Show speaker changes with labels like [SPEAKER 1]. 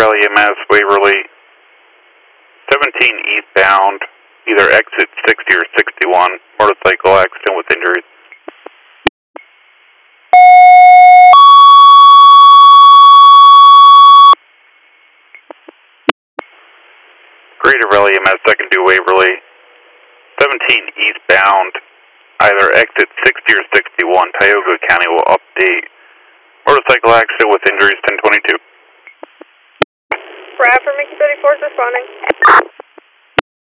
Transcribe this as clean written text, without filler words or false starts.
[SPEAKER 1] Valley EMS, Waverly, 17 eastbound, either exit 60 or 61, motorcycle accident with injuries. Greater Valley EMS, second to Waverly, 17 eastbound, either exit 60 or 61, Tioga County will update. Motorcycle accident with injuries, 1022.
[SPEAKER 2] Bradford, Mickey 34 is responding.